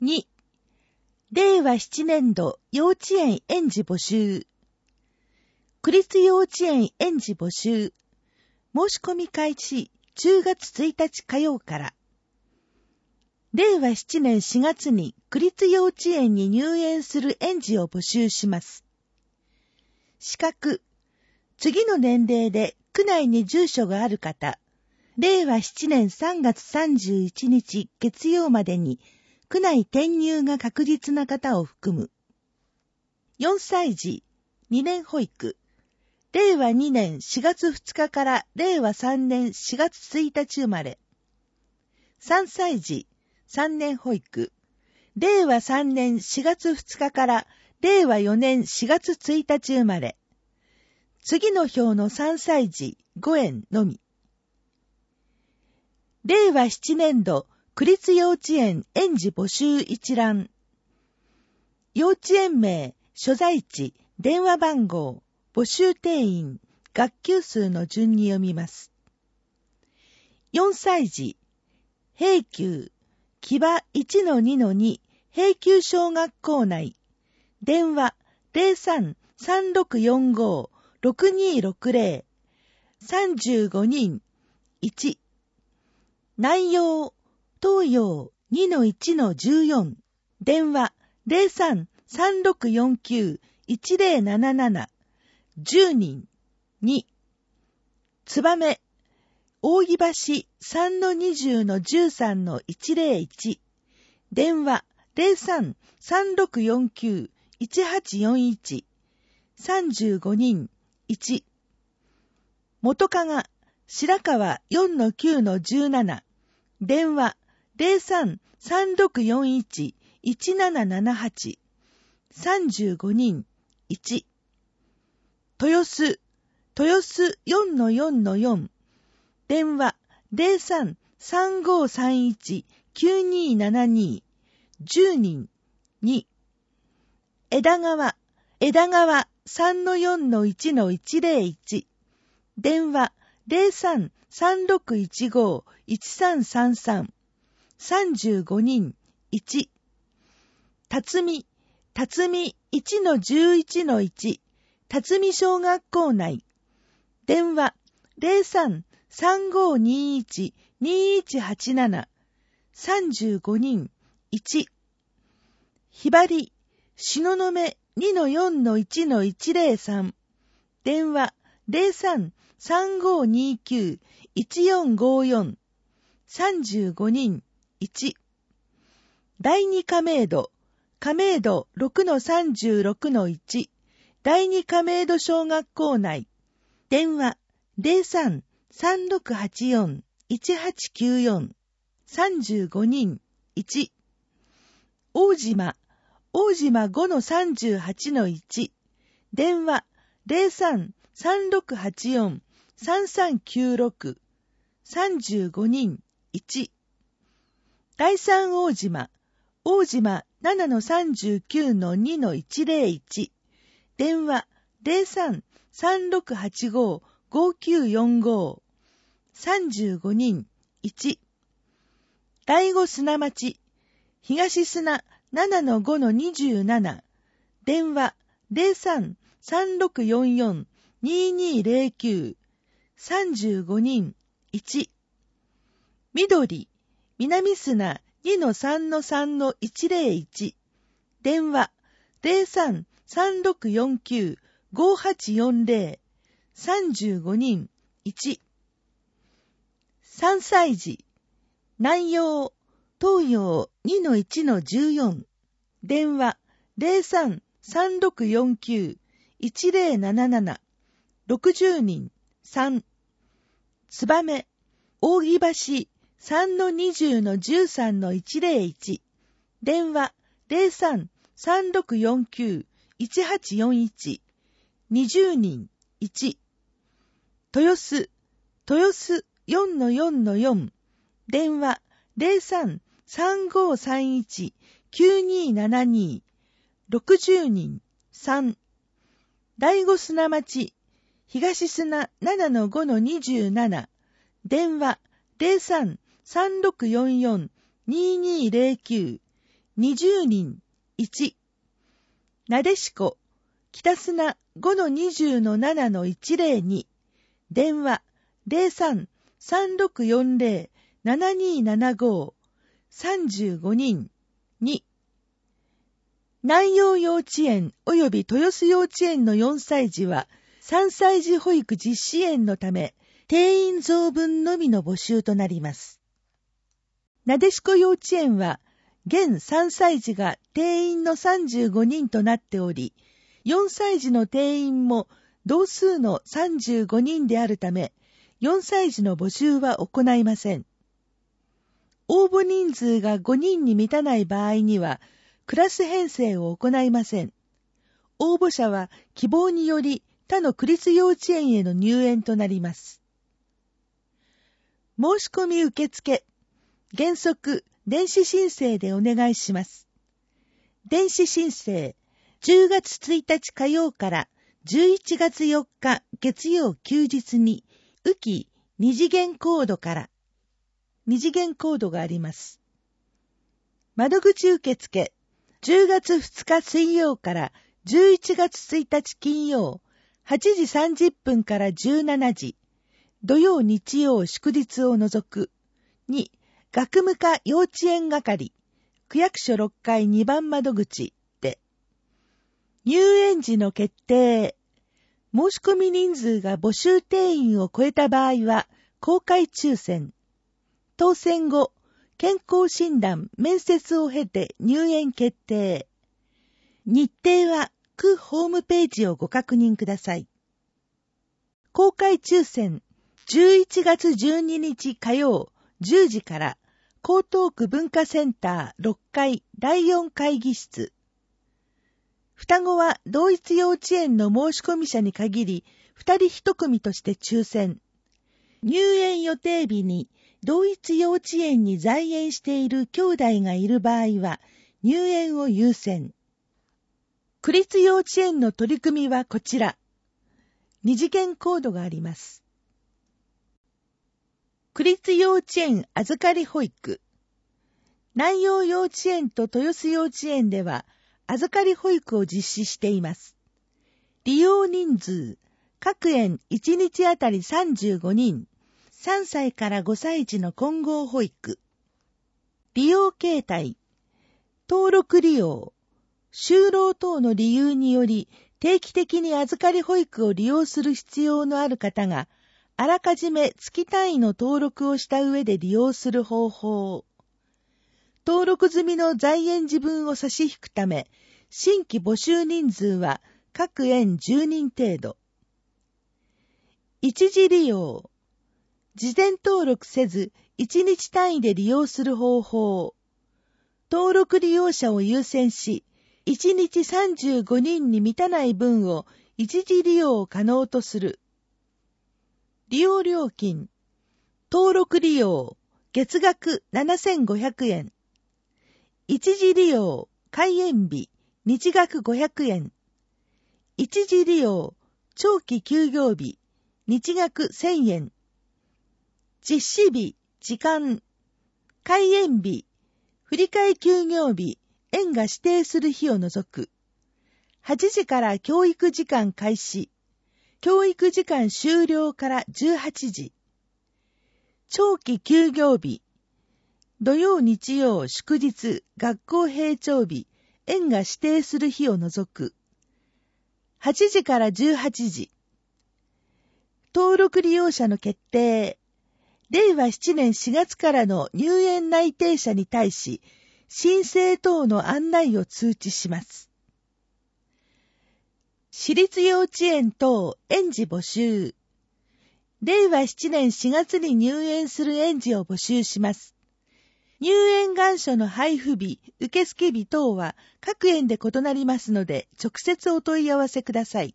2、令和7年度幼稚園園児募集。区立幼稚園園児募集。申し込み開始10月1日火曜から。令和7年4月に区立幼稚園に入園する園児を募集します。資格、次の年齢で区内に住所がある方、令和7年3月31日月曜までに区内転入が確実な方を含む。4歳児、2年保育、令和2年4月2日から令和3年4月1日生まれ。3歳児、3年保育、令和3年4月2日から令和4年4月1日生まれ。次の表の3歳児5園のみ。令和7年度区立幼稚園園児募集一覧。幼稚園名、所在地、電話番号、募集定員、学級数の順に読みます。4歳児、平丘、木場 1-2-2 平丘小学校内。電話03-3645-6260 35人1。内容東洋 2-1-14 電話03-3649-1077 10人2。つばめ扇橋 3-20-13-101 電話03-3649-1841 35人1。元加賀白川 4-9-17 電話03-3641-1778 35人1。豊洲 4-4-4 電話03-3531-9272 10人2。枝川 3-4-1-101 電話03-3615-1333 35人1。辰巳 1-11-1 辰巳小学校内。電話03-3521-2187 35人1。ひばり東雲 2-4-1-103 電話03-3529-1454 35人1。第二亀戸 6-36-1 第二亀戸小学校内。電話03-3684-1894 35人1。大島 5-38-1 電話03-3684-3396 35人1。第三大島 7-39-2-101 電話03-3685-5945 35人1。第五砂町東砂 7-5-27 電話03-3644-2209 35人1。緑南砂 2-3-3-101 電話03-3649-5840 35人1。3歳児南陽東洋 2-1-14 電話03-3649-1077 60人3。つばめ扇橋 3-20-13-101 電話03-3649-1841 20人1。豊洲 4-4-4 電話03-3531-9272 60人3。第五砂町東砂 7-5-27 電話03-3644-2209 20人1。なでしこ北砂 5-20-7-102 電話 03-3640-7275 35人2。南陽幼稚園及び豊洲幼稚園の4歳児は3歳児保育実施園のため定員増分のみの募集となります。なでしこ幼稚園は現3歳児が定員の35人となっており、4歳児の定員も同数の35人であるため、4歳児の募集は行いません。応募人数が5人に満たない場合には、クラス編成を行いません。応募者は希望により他の区立幼稚園への入園となります。申し込み受付、原則電子申請でお願いします。電子申請、10月1日火曜から11月4日月曜休日に、雨季二次元コードから二次元コードがあります。窓口受付、10月2日水曜から11月1日金曜、8時30分から17時、土曜日曜祝日を除く。2、学務課幼稚園係、区役所6階2番窓口で。入園時の決定。申し込み人数が募集定員を超えた場合は、公開抽選。当選後、健康診断、面接を経て入園決定。日程は区ホームページをご確認ください。公開抽選、11月12日火曜10時から、江東区文化センター6階第4会議室。双子は同一幼稚園の申し込み者に限り、2人1組として抽選。入園予定日に同一幼稚園に在園している兄弟がいる場合は、入園を優先。区立幼稚園の取り組みはこちら。二次元コードがあります。区立幼稚園預かり保育。南陽幼稚園と豊洲幼稚園では預かり保育を実施しています。利用人数、各園1日あたり35人、3歳から5歳児の混合保育。利用形態、登録利用、就労等の理由により定期的に預かり保育を利用する必要のある方が、あらかじめ月単位の登録をした上で利用する方法。登録済みの在園児分を差し引くため、新規募集人数は各園10人程度。一時利用。事前登録せず、1日単位で利用する方法。登録利用者を優先し、1日35人に満たない分を一時利用可能とする。利用料金。登録利用、月額7500円。一時利用、開園日、日額500円。一時利用、長期休業日、日額1000円。実施日、時間。開園日、振り替え休業日、園が指定する日を除く。8時から教育時間開始。教育時間終了から18時。長期休業日。土曜日曜祝日学校閉庁日、園が指定する日を除く。8時から18時。登録利用者の決定。令和7年4月からの入園内定者に対し、申請等の案内を通知します。私立幼稚園等園児募集。令和7年4月に入園する園児を募集します。入園願書の配布日、受付日等は各園で異なりますので、直接お問い合わせください。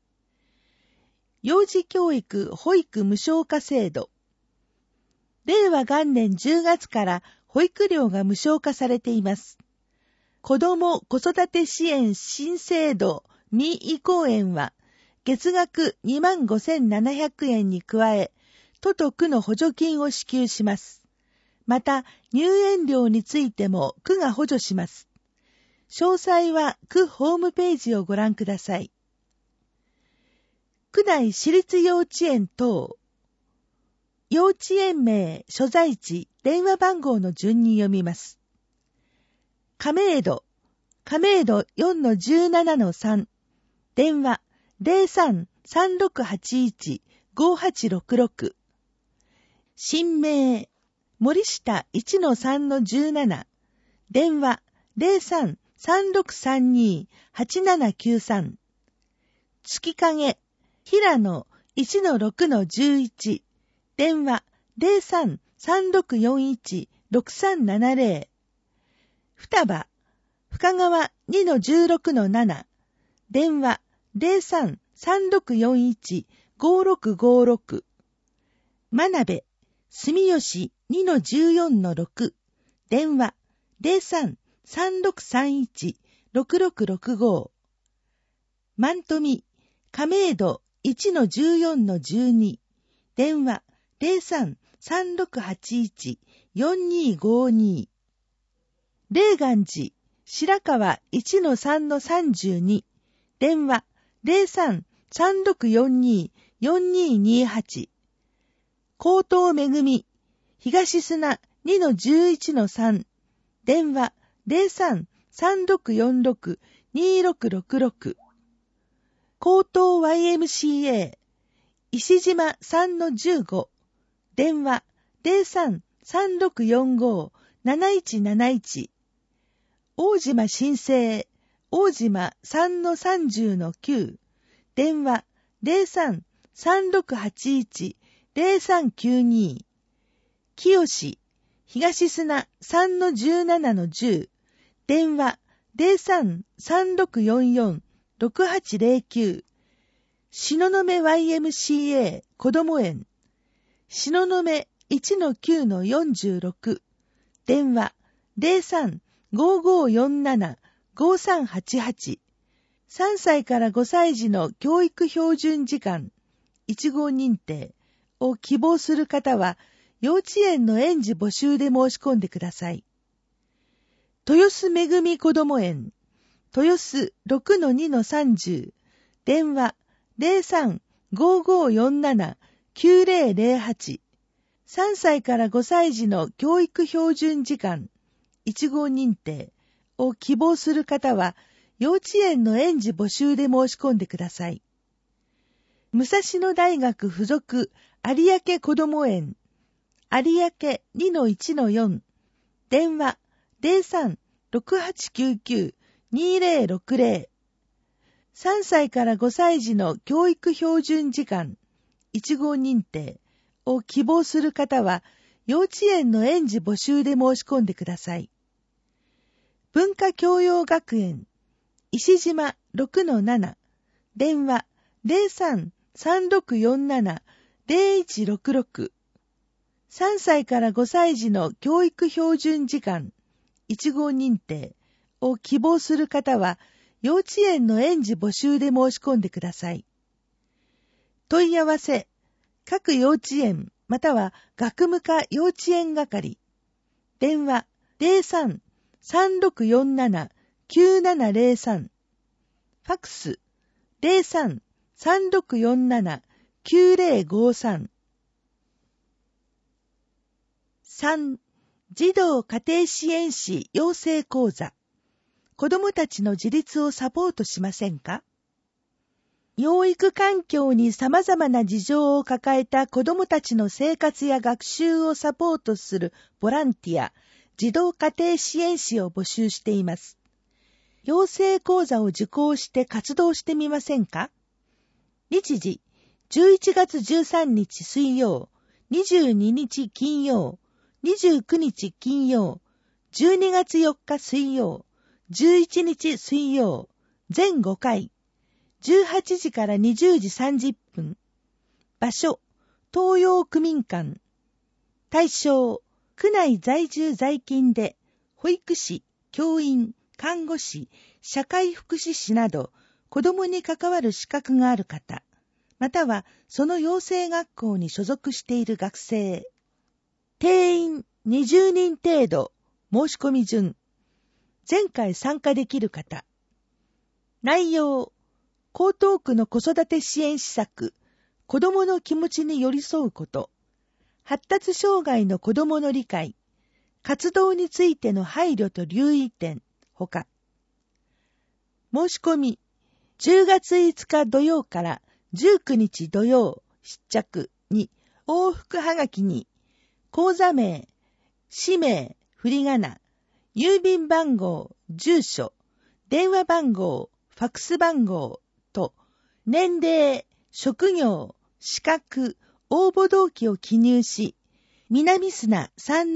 幼児教育保育無償化制度。令和元年10月から保育料が無償化されています。子ども子育て支援新制度未移行園は月額25,700円に加え、都と区の補助金を支給します。また、入園料についても区が補助します。 詳細は区ホームページをご覧ください。区内私立幼稚園等、幼稚園名、所在地、電話番号の順に読みます。亀戸 4-17-3、電話 03-3681-5866。新名、森下 1-3-17、電話 03-3632-8793。月影、平野 1-6-11、電話 03-3641-6370。双葉、深川 2-16-7、電話 03-3641-5656。真鍋、住吉 2-14-6、電話 03-3631-6665。万富、亀戸 1-14-12、電話 03-3681-4252。霊岩寺、白川 1-3-32、電話 03-3642-4228。高等めぐみ、東砂 2-11-3、電話 03-3646-2666。高等 YMCA、石島 3-15、電話 03-3645-7171。大島新生、大島 3-30-9、電話 03-3681-0392。清志、東砂 3-17-10、電話 03-3644-6809。東雲 YMCA 子ども園、東雲 1-9-46、電話 03-5547-5388。3歳から5歳児の教育標準時間1号認定を希望する方は、幼稚園の園児募集で申し込んでください。豊洲めぐみ子ども園、豊洲 6-2-30、電話 03-5547-9008。3歳から5歳児の教育標準時間1号認定を希望する方は、幼稚園の園児募集で申し込んでください。武蔵野大学附属有明こども園、有明 2-1-4、電話 03-6899-2060。3歳から5歳児の教育標準時間1号認定を希望する方は、幼稚園の園児募集で申し込んでください。文化教養学園、石島 6-7、電話 03-3647-0166。3歳から5歳児の教育標準時間1号認定を希望する方は、幼稚園の園児募集で申し込んでください。問い合わせ、各幼稚園または学務課幼稚園係、電話 03-3647-9703、ファクス 03-3647-9053。3. 児童家庭支援士養成講座。子どもたちの自立をサポートしませんか？養育環境に様々な事情を抱えた子どもたちの生活や学習をサポートするボランティア、児童家庭支援士を募集しています。養成講座を受講して活動してみませんか？日時、11月13日水曜、22日金曜、29日金曜、12月4日水曜、11日水曜、全5回、18時から20時30分。場所、東洋区民館。対象、区内在住在勤で、保育士、教員、看護師、社会福祉士など、子どもに関わる資格がある方、またはその養成学校に所属している学生。定員20人程度、申し込み順。 前回参加できる方。内容、江東区の子育て支援施策、子どもの気持ちに寄り添うこと、発達障害の子どもの理解、活動についての配慮と留意点、ほか。申し込み、10月5日土曜から19日土曜出着に、往復はがきに、口座名、氏名、振り仮名、郵便番号、住所、電話番号、ファックス番号と、年齢、職業、資格、応募動機を記入し、南砂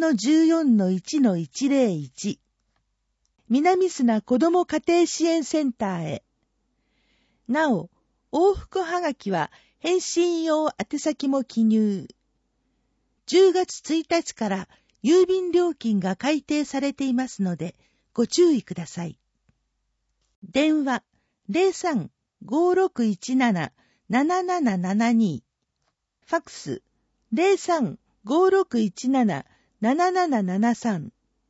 3-14-1-101 南砂子ども家庭支援センターへ。なお、往復はがきは返信用宛先も記入。10月1日から郵便料金が改定されていますので、ご注意ください。電話 03-5617-7772 ファックス 03-5617-7773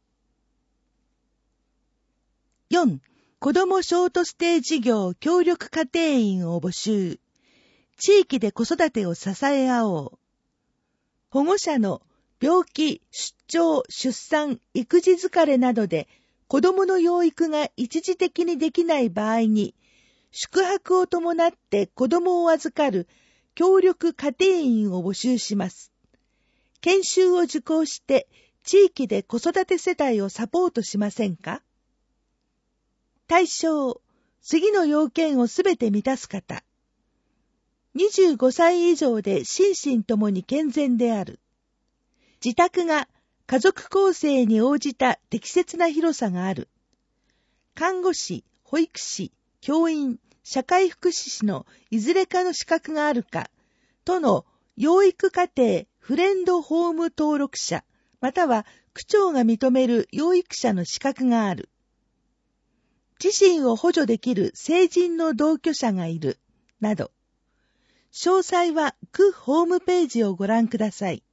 4. 子どもショートステイ事業協力家庭員を募集。地域で子育てを支え合おう。保護者の病気、出張、出産、育児疲れなどで子どもの養育が一時的にできない場合に、宿泊を伴って子どもを預かる協力家庭員を募集します。研修を受講して地域で子育て世帯をサポートしませんか？対象、次の要件をすべて満たす方。25歳以上で心身ともに健全である。自宅が家族構成に応じた適切な広さがある。看護師、保育士、教員、社会福祉士のいずれかの資格があるか、都の養育家庭フレンドホーム登録者、または区長が認める養育者の資格がある。自身を補助できる成人の同居者がいる、など。詳細は区ホームページをご覧ください。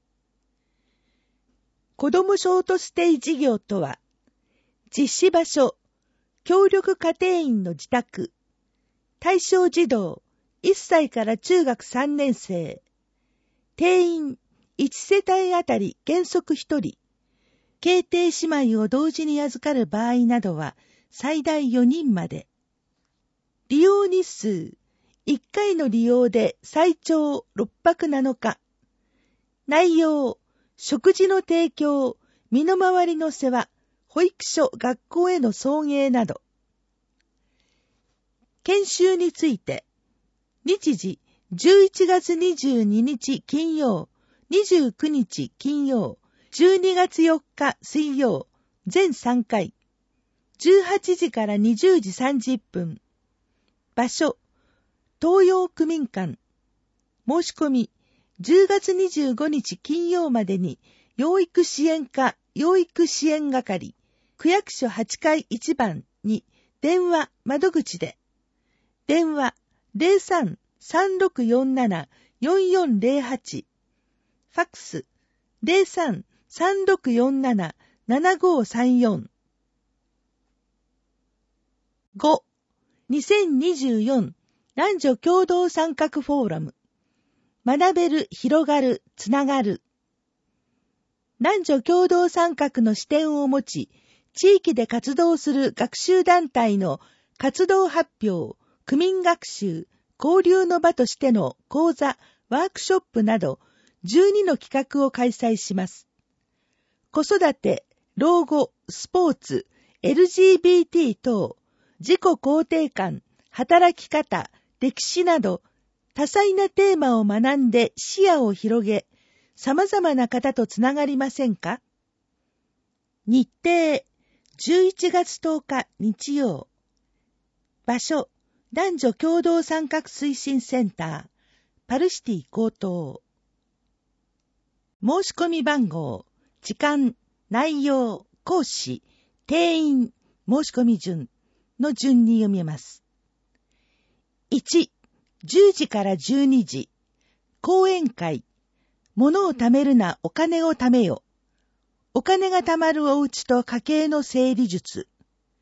子どもショートステイ事業とは、実施場所、協力家庭員の自宅、対象児童、1歳から中学3年生、定員1世帯あたり原則1人、兄弟姉妹を同時に預かる場合などは最大4人まで。利用日数、1回の利用で最長6泊7日。内容、食事の提供、身の回りの世話、保育所、学校への送迎など。研修について、日時、11月22日金曜、29日金曜、12月4日水曜、全3回。18時から20時30分。場所、東洋区民館。申し込み、10月25日金曜までに、養育支援課、養育支援係、区役所8階1番に電話窓口で。電話 03-3647-4408 ファックス 03-3647-7534 5. 2024男女共同参画フォーラム学べる、広がる、つながる男女共同参画の視点を持ち、地域で活動する学習団体の活動発表、区民学習、交流の場としての講座、ワークショップなど12の企画を開催します。子育て、老後、スポーツ、LGBT 等、自己肯定感、働き方、歴史など多彩なテーマを学んで視野を広げ、様々な方とつながりませんか？日程、11月10日日曜。場所、男女共同参画推進センター、パルシティ江東。申し込み番号、時間、内容、講師、定員、申し込み順の順に読みます。1、10時から12時、講演会、物を貯めるな、お金を貯めよ。お金が貯まるお家と家計の整理術。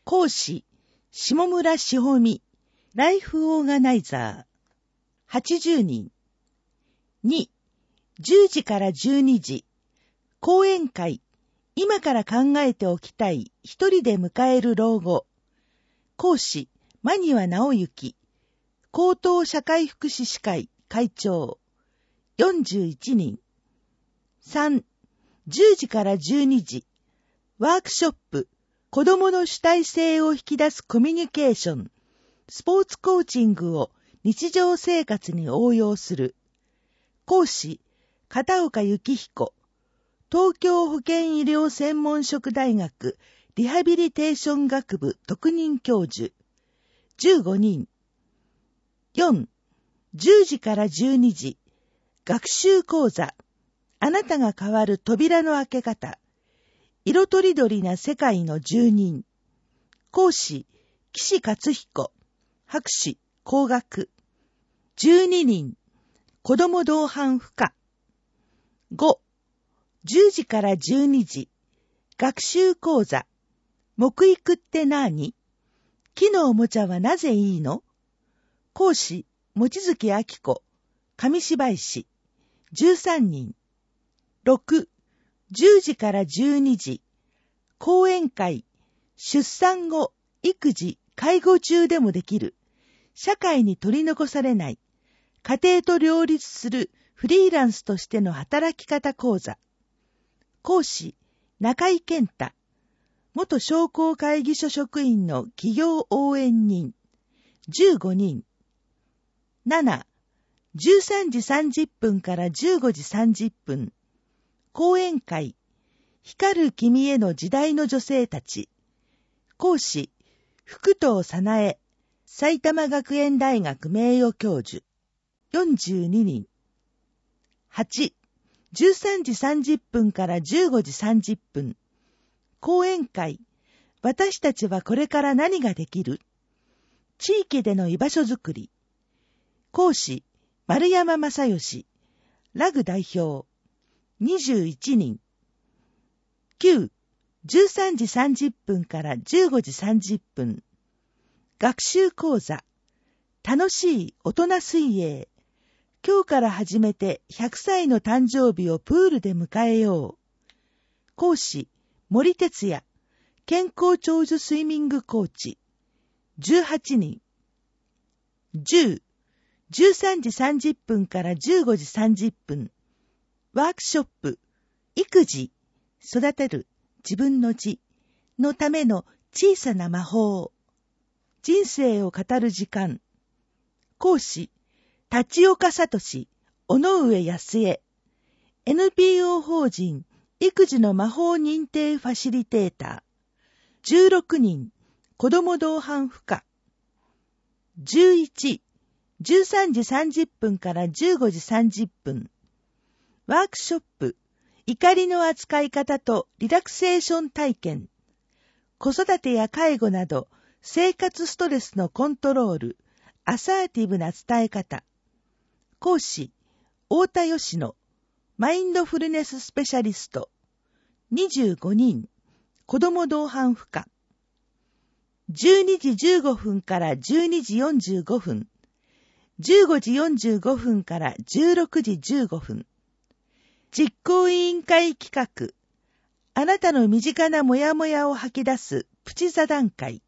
講師、下村しほみ、ライフオーガナイザー、80人。2、10時から12時、講演会、今から考えておきたい一人で迎える老後。講師、間庭直之、高等社会福祉士会会長、41人。3、10時から12時、ワークショップ、子どもの主体性を引き出すコミュニケーション、スポーツコーチングを日常生活に応用する。講師、片岡幸彦、東京保健医療専門職大学リハビリテーション学部特任教授、15人。4、10時から12時、学習講座、あなたが変わる扉の開け方、色とりどりな世界の住人。講師、岸勝彦、博士、工学。12人、子ども同伴不可。5、10時から12時、学習講座、木育って何？木のおもちゃはなぜいいの？講師、望月明子、紙芝居師、13人。6、10時から12時、講演会、出産後、育児、介護中でもできる、社会に取り残されない、家庭と両立するフリーランスとしての働き方講座。講師、中井健太、元商工会議所職員の企業応援人、15人。7、13時30分から15時30分、講演会、光る君への時代の女性たち。講師、福藤早苗、埼玉学園大学名誉教授、42人。8、13時30分から15時30分、講演会、私たちはこれから何ができる？地域での居場所づくり。講師、丸山正義、ラグ代表、21人。9、13時30分から15時30分。学習講座、楽しい大人水泳。今日から始めて100歳の誕生日をプールで迎えよう。講師、森哲也、健康長寿スイミングコーチ、18人。10、13時30分から15時30分。ワークショップ、育児、育てる自分の字のための小さな魔法。人生を語る時間。講師、立岡聡、尾上康江。NPO 法人、育児の魔法認定ファシリテーター。16人、子ども同伴不可。11、13時30分から15時30分。ワークショップ、怒りの扱い方とリラクセーション体験。子育てや介護など、生活ストレスのコントロール、アサーティブな伝え方。講師、太田義野、マインドフルネススペシャリスト。25人、子ども同伴不可。12時15分から12時45分。15時45分から16時15分。実行委員会企画。あなたの身近なモヤモヤを吐き出すプチ座談会。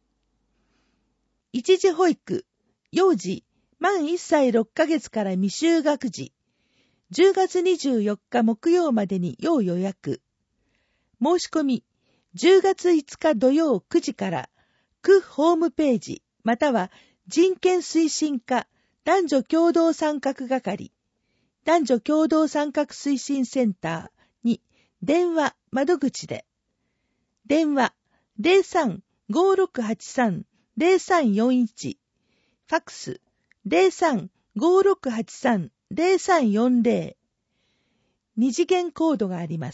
一時保育、幼児、満1歳6ヶ月から未就学児。10月24日木曜までに要予約。申し込み、10月5日土曜9時から、区ホームページ、または人権推進課男女共同参画係、男女共同参画推進センターに電話窓口で、電話 03-5683-0341、ファックス 03-5683-0340、二次元コードがあります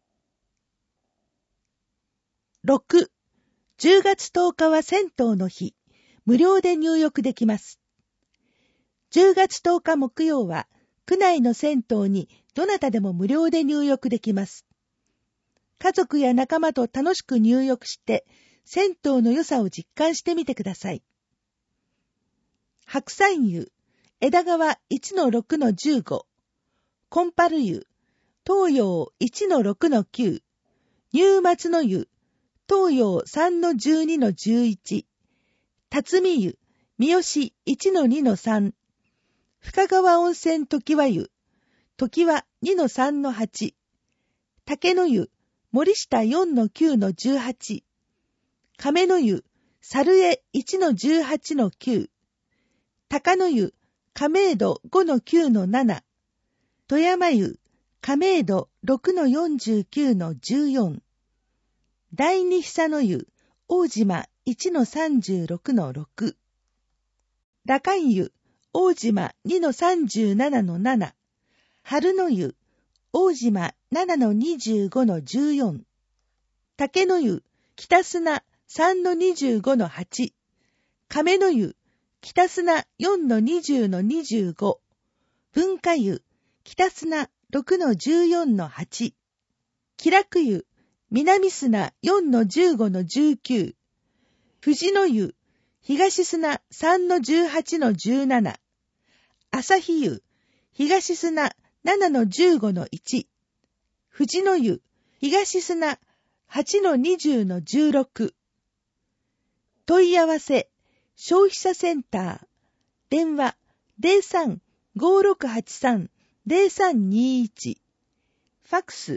。6、10月10日は銭湯の日、無料で入浴できます。10月10日木曜は、区内の銭湯にどなたでも無料で入浴できます。家族や仲間と楽しく入浴して、 銭湯の良さを実感してみてください。白山湯、枝川 1-6-15、コンパル湯、東洋 1-6-9、入松の湯、東洋 3-12-11、辰巳湯、三好 1-2-3、深川温泉常盤湯、常盤 2-3-8、竹の湯、森下 4-9-18、亀の湯、猿江 1-18-9、高野湯、亀戸 5-9-7、富山湯、亀戸 6-49-14、第二久の湯、大島 1-36-6、羅漢湯、大島 2-37-7、春の湯、大島 7-25-14、竹の湯、北砂 3-25-8、亀の湯、北砂 4-20-25、文化湯、北砂 6-14-8、気楽湯、南砂 4-15-19、富士の湯、東砂 3-18-17、朝日湯、東砂 7-15-1、富士の湯、東砂 8-20-16、問い合わせ、消費者センター、電話 03-5683-0321、ファックス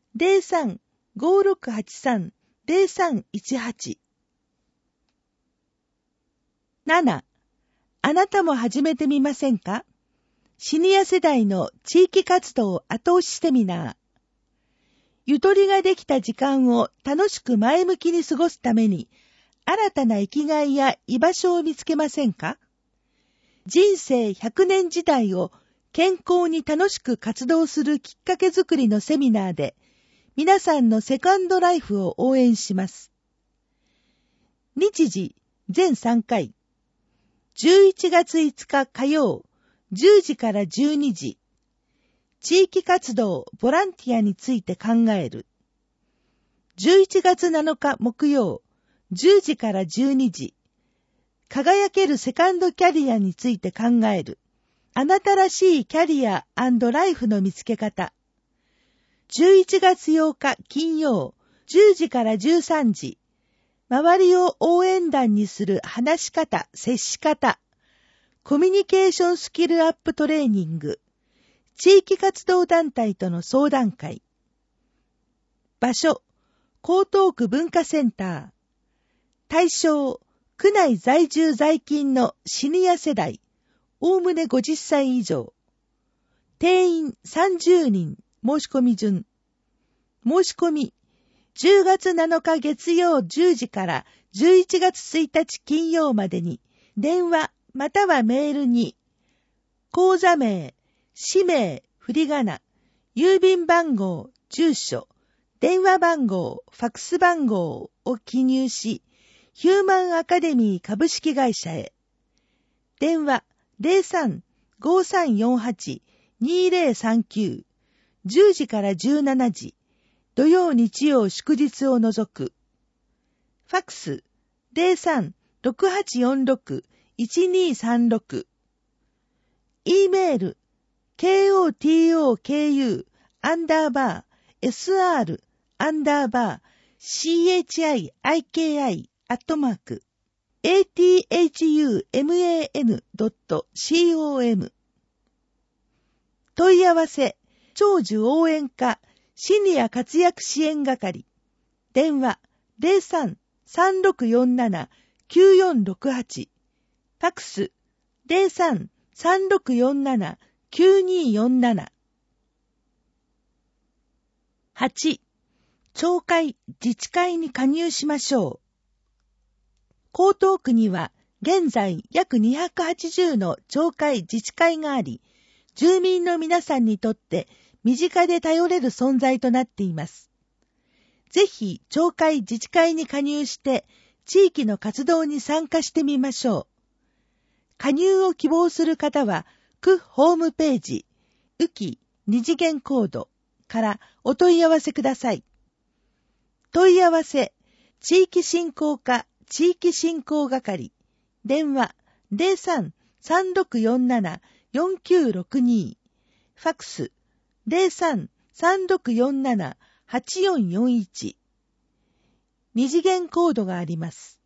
03-5683-0318。7. あなたも始めてみませんか？シニア世代の地域活動後押しセミナー。ゆとりができた時間を楽しく前向きに過ごすために、新たな生きがいや居場所を見つけませんか？人生100年時代を健康に楽しく活動するきっかけづくりのセミナーで、皆さんのセカンドライフを応援します。日時全3回。11月5日火曜、10時から12時。地域活動、ボランティアについて考える。11月7日木曜、10時から12時。輝けるセカンドキャリアについて考える。あなたらしいキャリア&ライフの見つけ方。11月8日金曜、10時から13時。周りを応援団にする話し方、接し方。コミュニケーションスキルアップトレーニング。地域活動団体との相談会。場所、江東区文化センター。対象、区内在住在勤のシニア世代、おおむね50歳以上。定員30人、申し込み順。申し込み、10月7日月曜10時から11月1日金曜までに、電話またはメールに、口座名、氏名、振り仮名、郵便番号、住所、電話番号、ファックス番号を記入し、ヒューマンアカデミー株式会社へ。電話 03-5348-2039 10時から17時。土曜日曜祝日を除く。ファックス 03-6846-1236。E メール kotok.sr_SRI_ATHUMAN.com。 問い合わせ、長寿応援課シニア活躍支援係。電話 03-3647-9468。ファックス 03-3647-9247。8. 町会、自治会に加入しましょう。江東区には現在約280の町会自治会があり、住民の皆さんにとって身近で頼れる存在となっています。ぜひ町会自治会に加入して地域の活動に参加してみましょう。加入を希望する方は区ホームページ、うき二次元コードからお問い合わせください。問い合わせ地域振興課地域振興係、電話03-3647-4962、ファクス03-3647-8441、二次元コードがあります。